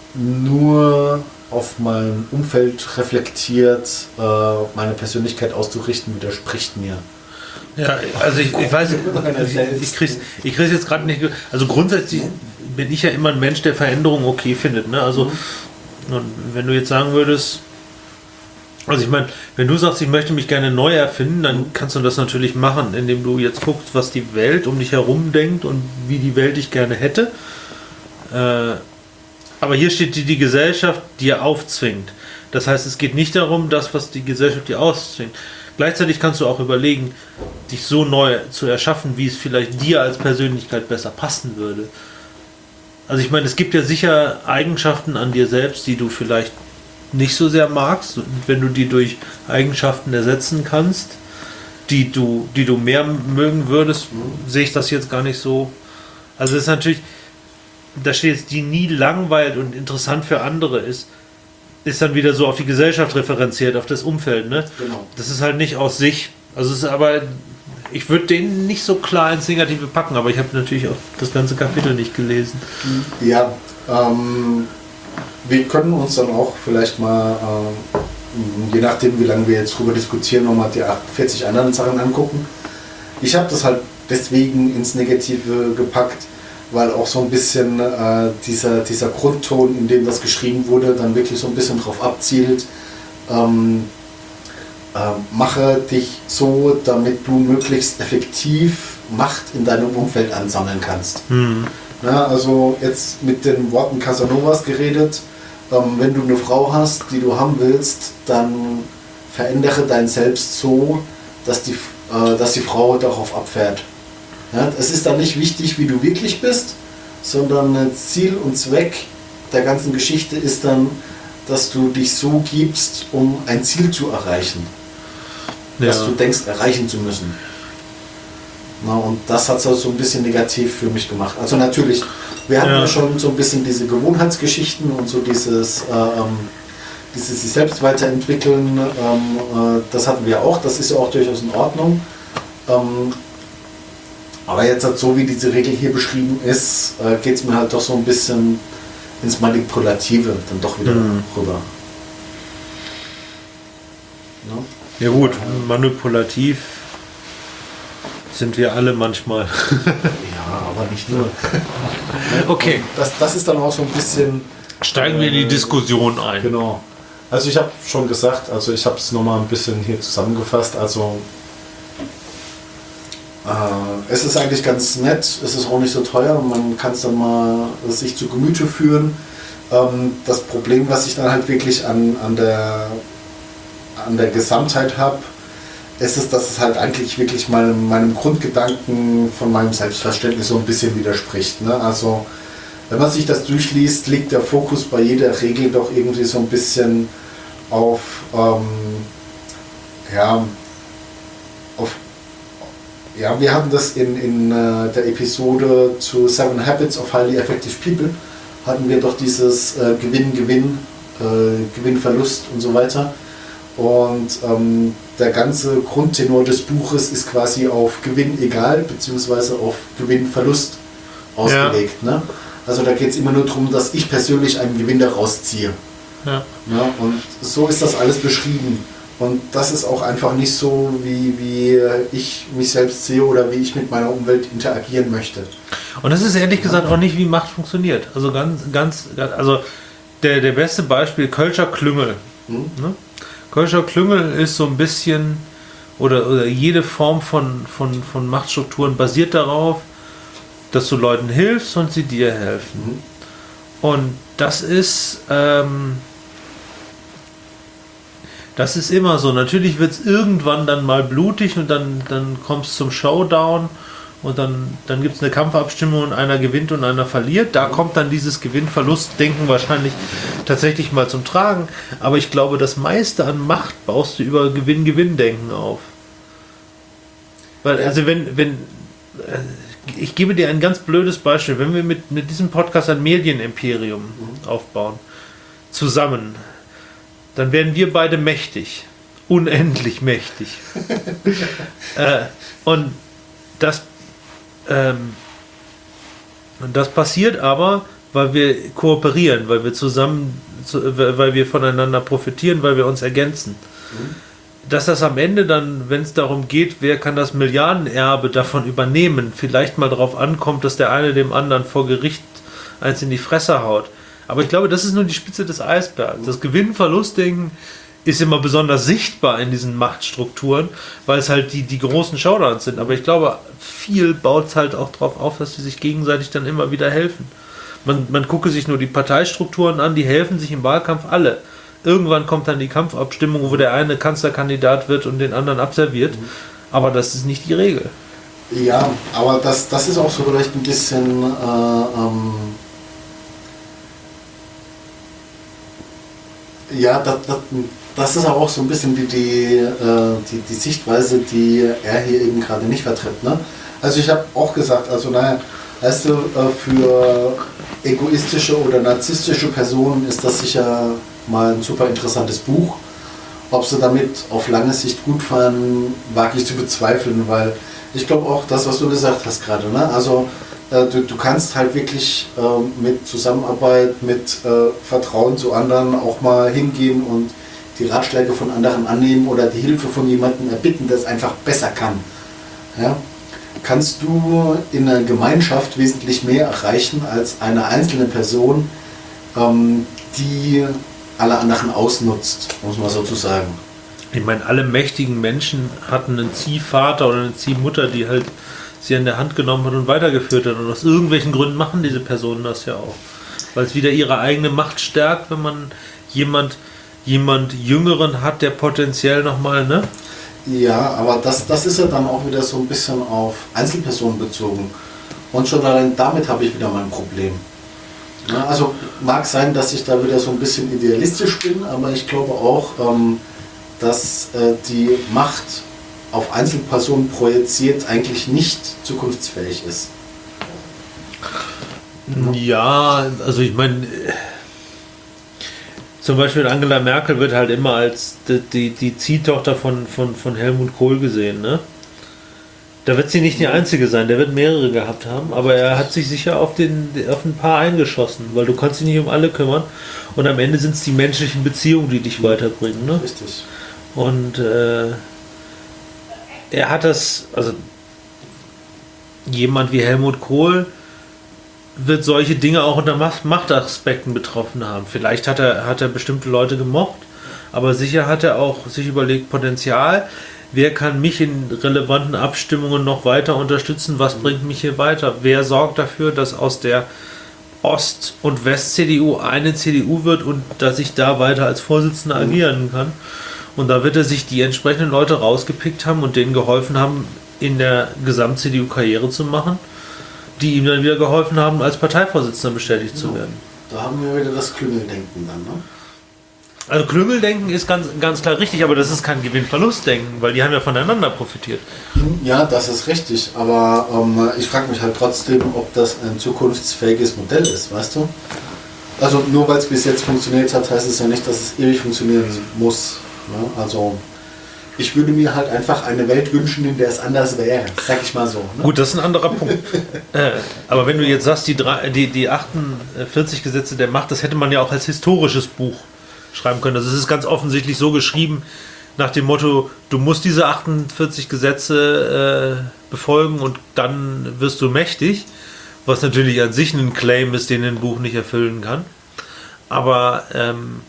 S2: nur auf mein Umfeld reflektiert, äh, meine Persönlichkeit auszurichten, widerspricht mir.
S1: Ja, also ich, ich weiß, ich, ich krieg's, ich krieg's jetzt gerade nicht. Also grundsätzlich bin ich ja immer ein Mensch, der Veränderungen okay findet. Ne? Also mhm. und wenn du jetzt sagen würdest, also ich meine, wenn du sagst, ich möchte mich gerne neu erfinden, dann mhm. kannst du das natürlich machen, indem du jetzt guckst, was die Welt um dich herum denkt und wie die Welt dich gerne hätte. Äh, Aber hier steht die, die Gesellschaft dir aufzwingt. Das heißt, es geht nicht darum, das, was die Gesellschaft dir auszwingt. Gleichzeitig kannst du auch überlegen, dich so neu zu erschaffen, wie es vielleicht dir als Persönlichkeit besser passen würde. Also ich meine, es gibt ja sicher Eigenschaften an dir selbst, die du vielleicht nicht so sehr magst. Und wenn du die durch Eigenschaften ersetzen kannst, die du, die du mehr mögen würdest, sehe ich das jetzt gar nicht so. Also es ist natürlich... da steht jetzt, die nie langweilt und interessant für andere ist, ist dann wieder so auf die Gesellschaft referenziert, auf das Umfeld, ne?
S2: Genau. Das
S1: ist halt nicht aus sich. Also es ist aber, ich würde den nicht so klar ins Negative packen, aber ich habe natürlich auch das ganze Kapitel nicht gelesen.
S2: Ja, ähm, wir können uns dann auch vielleicht mal, äh, je nachdem wie lange wir jetzt drüber diskutieren, nochmal die achtundvierzig anderen Sachen angucken. Ich habe das halt deswegen ins Negative gepackt, weil auch so ein bisschen äh, dieser, dieser Grundton, in dem das geschrieben wurde, dann wirklich so ein bisschen darauf abzielt, ähm, äh, mache dich so, damit du möglichst effektiv Macht in deinem Umfeld ansammeln kannst. Mhm. Na, also jetzt mit den Worten Casanovas geredet, ähm, wenn du eine Frau hast, die du haben willst, dann verändere dein Selbst so, dass die, äh, dass die Frau darauf abfährt. Ja, es ist dann nicht wichtig, wie du wirklich bist, sondern Ziel und Zweck der ganzen Geschichte ist dann, dass du dich so gibst, um ein Ziel zu erreichen, ja. das du denkst, erreichen zu müssen. Na, und das hat es also so ein bisschen negativ für mich gemacht. Also natürlich, wir hatten ja, ja schon so ein bisschen diese Gewohnheitsgeschichten und so dieses, äh, dieses sich selbst weiterentwickeln, ähm, äh, das hatten wir auch, das ist ja auch durchaus in Ordnung. Ähm, Aber jetzt halt so, wie diese Regel hier beschrieben ist, äh, geht es mir halt doch so ein bisschen ins Manipulative dann doch wieder mhm. rüber.
S1: Ja? Ja gut, manipulativ sind wir alle manchmal.
S2: Ja, aber nicht nur.
S1: Okay.
S2: Das, das ist dann auch so ein bisschen...
S1: Steigen wir in die Diskussion ein.
S2: Genau. Also ich habe schon gesagt, also ich habe es nochmal ein bisschen hier zusammengefasst, also äh, es ist eigentlich ganz nett, es ist auch nicht so teuer, man kann es dann mal sich zu Gemüte führen. Ähm, das Problem, was ich dann halt wirklich an, an, der, an der Gesamtheit habe, ist es, dass es halt eigentlich wirklich meinem, meinem Grundgedanken von meinem Selbstverständnis so ein bisschen widerspricht. Ne? Also wenn man sich das durchliest, liegt der Fokus bei jeder Regel doch irgendwie so ein bisschen auf, ähm, ja, auf, ja, wir hatten das in, in äh, der Episode zu Seven Habits of Highly Effective People, hatten wir doch dieses äh, Gewinn, Gewinn, äh, Gewinn, Verlust und so weiter. Und ähm, der ganze Grundtenor des Buches ist quasi auf Gewinn egal, beziehungsweise auf Gewinn, Verlust ausgelegt. Ja. Ne? Also da geht es immer nur darum, dass ich persönlich einen Gewinn daraus ziehe. Ja. Ja, und so ist das alles beschrieben. Und das ist auch einfach nicht so, wie, wie ich mich selbst sehe oder wie ich mit meiner Umwelt interagieren möchte.
S1: Und das ist ehrlich gesagt auch nicht, wie Macht funktioniert. Also ganz, ganz, also der, der beste Beispiel, Kölscher Klüngel. Mhm. Ne? Kölscher Klüngel ist so ein bisschen, oder, oder jede Form von, von, von Machtstrukturen basiert darauf, dass du Leuten hilfst und sie dir helfen. Mhm. Und das ist, ähm, das ist immer so. Natürlich wird es irgendwann dann mal blutig und dann, dann kommt es zum Showdown und dann, dann gibt es eine Kampfabstimmung und einer gewinnt und einer verliert. Da kommt dann dieses Gewinn-Verlust-Denken wahrscheinlich tatsächlich mal zum Tragen. Aber ich glaube, das meiste an Macht baust du über Gewinn-Gewinn-Denken auf. Weil, also wenn, wenn, ich gebe dir ein ganz blödes Beispiel, wenn wir mit, mit diesem Podcast ein Medienimperium mhm. aufbauen, zusammen, dann werden wir beide mächtig. Unendlich mächtig. äh, und das ähm, und das passiert aber, weil wir kooperieren, weil wir zusammen, weil wir voneinander profitieren, weil wir uns ergänzen. Mhm. Dass das am Ende dann, wenn es darum geht, wer kann das Milliardenerbe davon übernehmen, vielleicht mal darauf ankommt, dass der eine dem anderen vor Gericht eins in die Fresse haut. Aber ich glaube, das ist nur die Spitze des Eisbergs. Das Gewinn-Verlust-Denken ist immer besonders sichtbar in diesen Machtstrukturen, weil es halt die, die großen Showdowns sind. Aber ich glaube, viel baut es halt auch darauf auf, dass die sich gegenseitig dann immer wieder helfen. Man, man gucke sich nur die Parteistrukturen an, die helfen sich im Wahlkampf alle. Irgendwann kommt dann die Kampfabstimmung, wo der eine Kanzlerkandidat wird und den anderen abserviert. Aber das ist nicht die Regel.
S2: Ja, aber das, das ist auch so vielleicht ein bisschen... Äh, ähm ja, das, das, das ist auch so ein bisschen die, die, äh, die, die Sichtweise, die er hier eben gerade nicht vertritt. Ne? Also ich habe auch gesagt, also naja, weißt du, äh, für egoistische oder narzisstische Personen ist das sicher mal ein super interessantes Buch. Ob sie damit auf lange Sicht gut fahren, wage ich zu bezweifeln, weil ich glaube auch das, was du gesagt hast gerade, ne? Also äh, du, du kannst halt wirklich äh, mit Zusammenarbeit, mit äh, Vertrauen zu anderen auch mal hingehen und die Ratschläge von anderen annehmen oder die Hilfe von jemandem erbitten, der es einfach besser kann. Ja? Kannst du in einer Gemeinschaft wesentlich mehr erreichen als eine einzelne Person, ähm, die alle anderen ausnutzt, muss man sozusagen.
S1: Ich meine, alle mächtigen Menschen hatten einen Ziehvater oder eine Ziehmutter, die halt sie an der Hand genommen hat und weitergeführt hat. Und aus irgendwelchen Gründen machen diese Personen das ja auch. Weil es wieder ihre eigene Macht stärkt, wenn man jemand, jemand Jüngeren hat, der potenziell nochmal, ne?
S2: Ja, aber das, das ist ja dann auch wieder so ein bisschen auf Einzelpersonen bezogen. Und schon allein damit habe ich wieder mein Problem. Ja, also mag sein, dass ich da wieder so ein bisschen idealistisch bin, aber ich glaube auch, ähm, dass äh, die Macht auf Einzelpersonen projiziert eigentlich nicht zukunftsfähig ist.
S1: Ja, also ich meine, zum Beispiel Angela Merkel wird halt immer als die, die, die Ziehtochter von, von, von Helmut Kohl gesehen, ne? Da wird sie nicht die einzige sein, der wird mehrere gehabt haben, aber er hat sich sicher auf, den, auf ein paar eingeschossen, weil du kannst dich nicht um alle kümmern und am Ende sind es die menschlichen Beziehungen, die dich weiterbringen. Ne?
S2: Richtig.
S1: Und äh, er hat das, also jemand wie Helmut Kohl wird solche Dinge auch unter Machtaspekten betroffen haben. Vielleicht hat er, hat er bestimmte Leute gemocht, aber sicher hat er auch sich überlegt, Potenzial, wer kann mich in relevanten Abstimmungen noch weiter unterstützen, was bringt mich hier weiter, wer sorgt dafür, dass aus der Ost- und West-C D U eine C D U wird und dass ich da weiter als Vorsitzender mhm. agieren kann. Und da wird er sich die entsprechenden Leute rausgepickt haben und denen geholfen haben, in der Gesamt-C D U Karriere zu machen, die ihm dann wieder geholfen haben, als Parteivorsitzender bestätigt genau. zu werden.
S2: Da haben wir wieder das Klüngeldenken dann, ne?
S1: Also Klüngeldenken ist ganz, ganz klar richtig, aber das ist kein Gewinn-Verlust-Denken, weil die haben ja voneinander profitiert.
S2: Ja, das ist richtig, aber ähm, ich frage mich halt trotzdem, ob das ein zukunftsfähiges Modell ist, weißt du? Also nur weil es bis jetzt funktioniert hat, heißt es ja nicht, dass es ewig funktionieren muss. Ne? Also ich würde mir halt einfach eine Welt wünschen, in der es anders wäre, sag ich mal so. Ne?
S1: Gut, das ist ein anderer Punkt. äh, aber wenn du jetzt sagst, die, die, die achtundvierzig Gesetze der Macht, das hätte man ja auch als historisches Buch schreiben können. Also es ist ganz offensichtlich so geschrieben, nach dem Motto, du musst diese achtundvierzig Gesetze äh, befolgen und dann wirst du mächtig, was natürlich an sich ein Claim ist, den ein Buch nicht erfüllen kann. Aber ähm,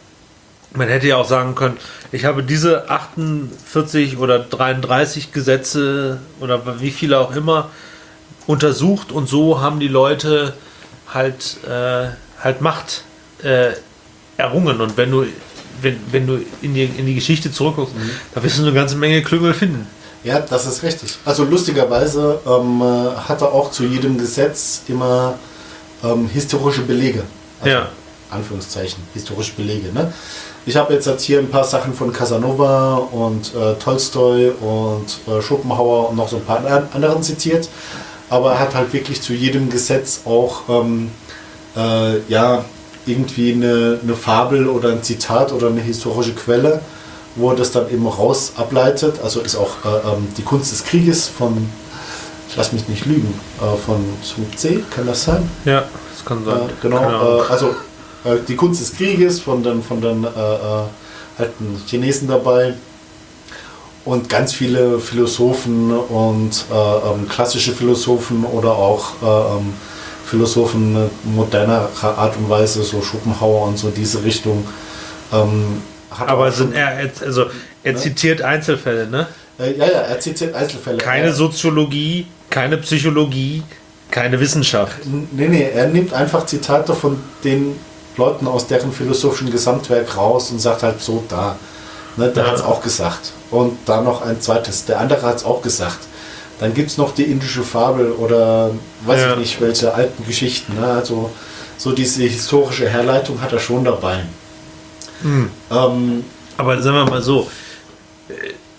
S1: man hätte ja auch sagen können, ich habe diese achtundvierzig oder dreiunddreißig Gesetze oder wie viele auch immer untersucht und so haben die Leute halt, äh, halt Macht äh, errungen. Und wenn du, wenn, wenn du in, die, in die Geschichte zurückguckst, mhm. da wirst du eine ganze Menge Klüngel finden.
S2: Ja, das ist richtig. Also lustigerweise ähm, hat er auch zu jedem Gesetz immer ähm, historische Belege. Also,
S1: ja.
S2: Anführungszeichen, historische Belege. Ne? Ich habe jetzt hier ein paar Sachen von Casanova und äh, Tolstoi und äh, Schopenhauer und noch so ein paar anderen zitiert. Aber er hat halt wirklich zu jedem Gesetz auch ähm, äh, ja, irgendwie eine, eine Fabel oder ein Zitat oder eine historische Quelle, wo er das dann eben raus ableitet. Also ist auch äh, ähm, die Kunst des Krieges von, ich lass mich nicht lügen, äh, von Sun Tse, kann das sein?
S1: Ja, das kann sein.
S2: Äh, genau, äh, also äh, die Kunst des Krieges von den, von den äh, äh, alten Chinesen dabei. Und ganz viele Philosophen und äh, ähm, klassische Philosophen oder auch äh, ähm, Philosophen moderner Art und Weise, so Schopenhauer und so diese Richtung. Ähm,
S1: Aber sind er, also er ne? zitiert Einzelfälle, ne?
S2: Äh, ja, ja, er zitiert Einzelfälle.
S1: Keine
S2: er,
S1: Soziologie, keine Psychologie, keine Wissenschaft.
S2: Nee, nee, er nimmt einfach Zitate von den Leuten aus deren philosophischen Gesamtwerk raus und sagt halt so da. Ne, der ja. hat es auch gesagt. Und dann noch ein zweites. Der andere hat es auch gesagt. Dann gibt es noch die indische Fabel oder weiß ja. ich nicht, welche alten Geschichten. Ne? Also so diese historische Herleitung hat er schon dabei.
S1: Mhm.
S2: Ähm,
S1: Aber sagen wir mal so, äh,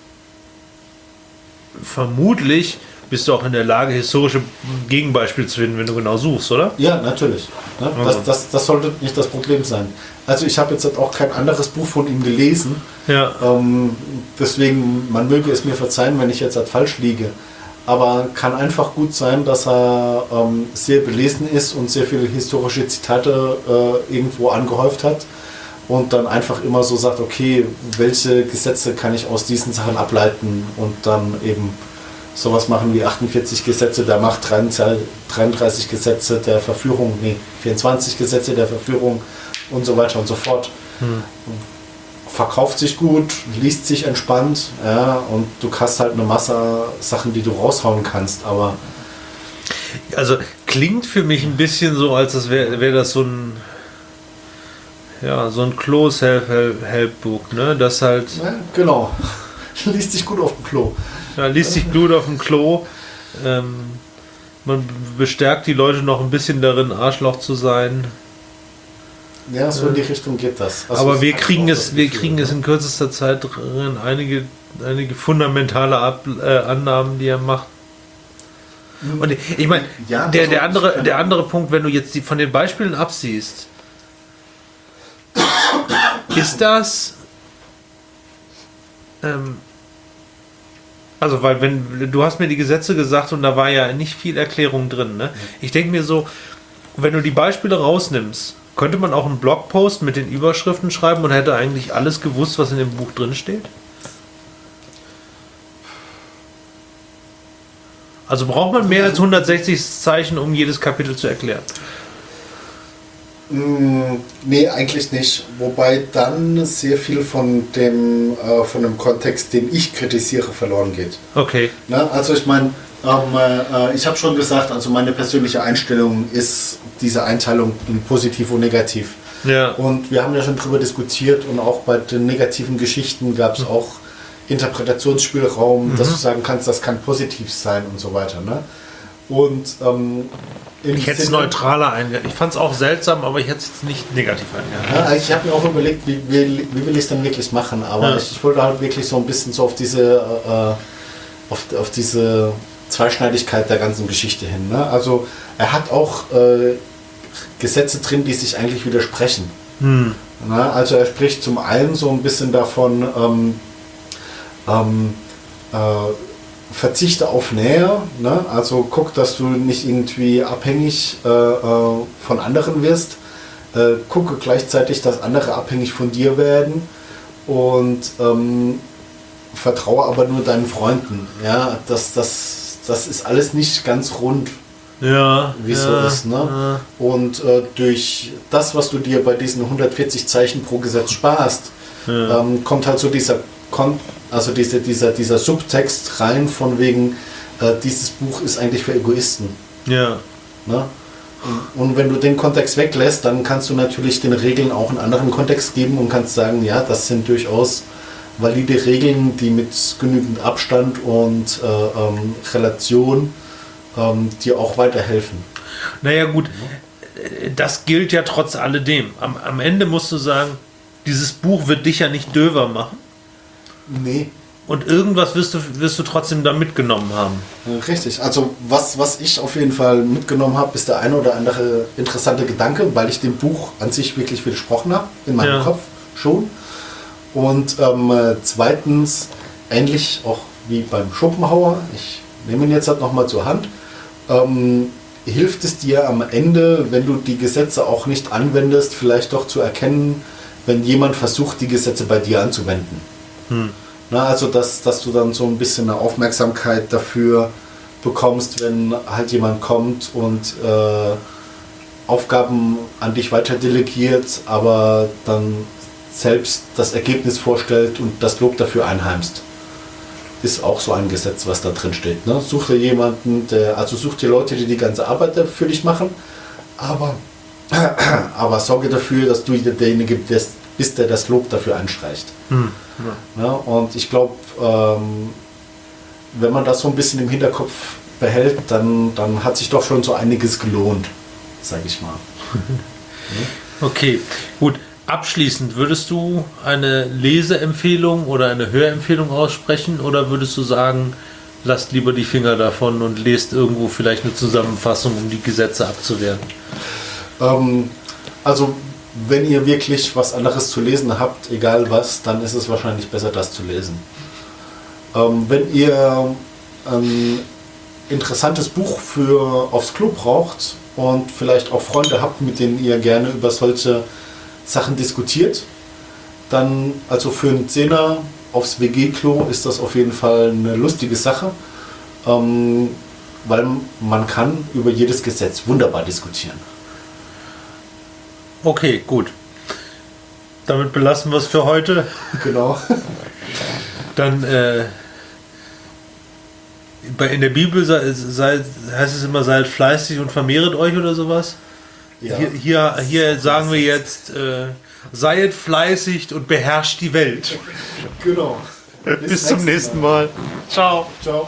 S1: vermutlich bist du auch in der Lage, historische Gegenbeispiele zu finden, wenn du genau suchst, oder?
S2: Ja, natürlich. Ne?
S1: Also.
S2: Das, das, das sollte nicht das Problem sein. Also ich habe jetzt halt auch kein anderes Buch von ihm gelesen.
S1: Ja.
S2: Ähm, deswegen, man möge es mir verzeihen, wenn ich jetzt halt falsch liege. Aber kann einfach gut sein, dass er ähm, sehr belesen ist und sehr viele historische Zitate äh, irgendwo angehäuft hat und dann einfach immer so sagt, okay, welche Gesetze kann ich aus diesen Sachen ableiten und dann eben sowas machen wie achtundvierzig Gesetze der Macht, dreiunddreißig Gesetze der Verführung, nee, vierundzwanzig Gesetze der Verführung und so weiter und so fort.
S1: Hm.
S2: Verkauft sich gut, liest sich entspannt, ja, und du hast halt eine Masse Sachen, die du raushauen kannst, aber
S1: also klingt für mich ein bisschen so, als wäre wär das so ein ja, so ein Klo-Self-Help-Book, ne? Das halt.
S2: Ja, genau. Liest sich gut auf dem Klo.
S1: Ja, liest sich gut auf dem Klo. Ähm, man bestärkt die Leute noch ein bisschen darin, Arschloch zu sein.
S2: Ja, so in die Richtung geht das. Also
S1: aber wir kriegen es, wir kriegen es in kürzester Zeit drin, einige, einige fundamentale Ab, äh, Annahmen, die er macht. Und ich meine,
S2: ja,
S1: der, der, andere, der andere Punkt, wenn du jetzt die, von den Beispielen absiehst, ist das ähm, also, weil wenn du hast mir die Gesetze gesagt und da war ja nicht viel Erklärung drin, ne? Ich denke mir so, wenn du die Beispiele rausnimmst, könnte man auch einen Blogpost mit den Überschriften schreiben und hätte eigentlich alles gewusst, was in dem Buch drin steht? Also braucht man mehr als hundertsechzig Zeichen, um jedes Kapitel zu erklären?
S2: Mm, nee, eigentlich nicht. Wobei dann sehr viel von dem, äh, von dem Kontext, den ich kritisiere, verloren geht.
S1: Okay.
S2: Ne? Also ich meine, ähm, äh, ich habe schon gesagt, also meine persönliche Einstellung ist diese Einteilung in positiv und negativ.
S1: Ja.
S2: Und wir haben ja schon drüber diskutiert und auch bei den negativen Geschichten gab es mhm. auch Interpretationsspielraum, mhm. dass du sagen kannst, das kann positiv sein und so weiter. Ne? Und ähm,
S1: ich hätte es neutraler eingegangen. Ich fand es auch seltsam, aber ich hätte es nicht negativ eingegangen.
S2: Ja, ich habe mir auch überlegt, wie, wie, wie will ich es dann wirklich machen. Aber ja. ich, ich wollte halt wirklich so ein bisschen so auf diese, äh, auf, auf diese Zweischneidigkeit der ganzen Geschichte hin. Ne? Also er hat auch äh, Gesetze drin, die sich eigentlich widersprechen. Hm. Ne? Also er spricht zum einen so ein bisschen davon, ähm, ähm, äh, verzichte auf Nähe, ne? Also guck, dass du nicht irgendwie abhängig äh, äh, von anderen wirst. Äh, gucke gleichzeitig, dass andere abhängig von dir werden und ähm, vertraue aber nur deinen Freunden. Ja, das, das, das ist alles nicht ganz rund,
S1: ja,
S2: wie es
S1: ja,
S2: so ist. Ne?
S1: Ja.
S2: Und äh, durch das, was du dir bei diesen hundertvierzig Zeichen pro Gesetz sparst, ja. ähm, kommt halt so dieser Kon Also diese, dieser, dieser Subtext rein von wegen, äh, dieses Buch ist eigentlich für Egoisten.
S1: Ja.
S2: Ne? Und, und wenn du den Kontext weglässt, dann kannst du natürlich den Regeln auch einen anderen Kontext geben und kannst sagen, ja, das sind durchaus valide Regeln, die mit genügend Abstand und äh, ähm, Relation ähm, dir auch weiterhelfen.
S1: Naja gut, das gilt ja trotz alledem. Am, am Ende musst du sagen, dieses Buch wird dich ja nicht döver machen.
S2: Nee.
S1: Und irgendwas wirst du, wirst du trotzdem da mitgenommen haben.
S2: Richtig. Also was, was ich auf jeden Fall mitgenommen habe, ist der eine oder andere interessante Gedanke, weil ich dem Buch an sich wirklich widersprochen habe, in meinem ja. Kopf schon. Und ähm, zweitens, ähnlich auch wie beim Schopenhauer, ich nehme ihn jetzt halt nochmal zur Hand, ähm, hilft es dir am Ende, wenn du die Gesetze auch nicht anwendest, vielleicht doch zu erkennen, wenn jemand versucht, die Gesetze bei dir anzuwenden. Hm. Na, also dass, dass du dann so ein bisschen eine Aufmerksamkeit dafür bekommst, wenn halt jemand kommt und äh, Aufgaben an dich weiter delegiert, aber dann selbst das Ergebnis vorstellt und das Lob dafür einheimst. Ist auch so ein Gesetz, was da drin steht. Ne? Such dir jemanden, der, also such dir Leute, die die ganze Arbeit für dich machen, aber, aber sorge dafür, dass du derjenige bist, bis der das Lob dafür einstreicht. Hm. Ja. Ja, und ich glaube, ähm, wenn man das so ein bisschen im Hinterkopf behält, dann, dann hat sich doch schon so einiges gelohnt, sage ich mal.
S1: Ja. Okay, gut. Abschließend, würdest du eine Leseempfehlung oder eine Hörempfehlung aussprechen oder würdest du sagen, lasst lieber die Finger davon und lest irgendwo vielleicht eine Zusammenfassung, um die Gesetze abzuwehren?
S2: Ähm, also wenn ihr wirklich was anderes zu lesen habt, egal was, dann ist es wahrscheinlich besser, das zu lesen. Ähm, wenn ihr ein interessantes Buch für aufs Klo braucht und vielleicht auch Freunde habt, mit denen ihr gerne über solche Sachen diskutiert, dann also für einen Zehner aufs W G-Klo ist das auf jeden Fall eine lustige Sache, ähm, weil man kann über jedes Gesetz wunderbar diskutieren.
S1: Okay, gut. Damit belassen wir es für heute.
S2: Genau.
S1: Dann äh, in der Bibel sei, sei, heißt es immer, seid fleißig und vermehret euch oder sowas. Ja. Hier, hier, hier sagen wir jetzt, äh, seid fleißig und beherrscht die Welt.
S2: Genau.
S1: Bis, Bis zum nächsten Mal. Mal. Ciao.
S2: Ciao.